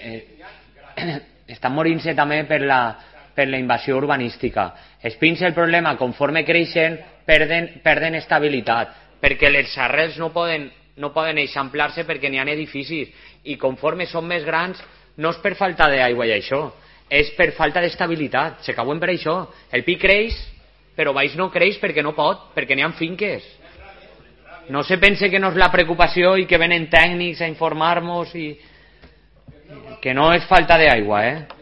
estan morint-se també per la invasió urbanística. Els pins, el problema, conforme creixen, perden estabilitat, perquè les arrels no poden eixamplar-se perquè n'hi ha edificis, i conforme són més grans no és per falta d'aigua i això, és per falta d'estabilitat, se cauen per això. El pi creix, però baix no creix perquè no pot, perquè n'hi ha finques. No se pense que no és la preocupació i que venen tècnics a informar-nos i que no és falta d'aigua,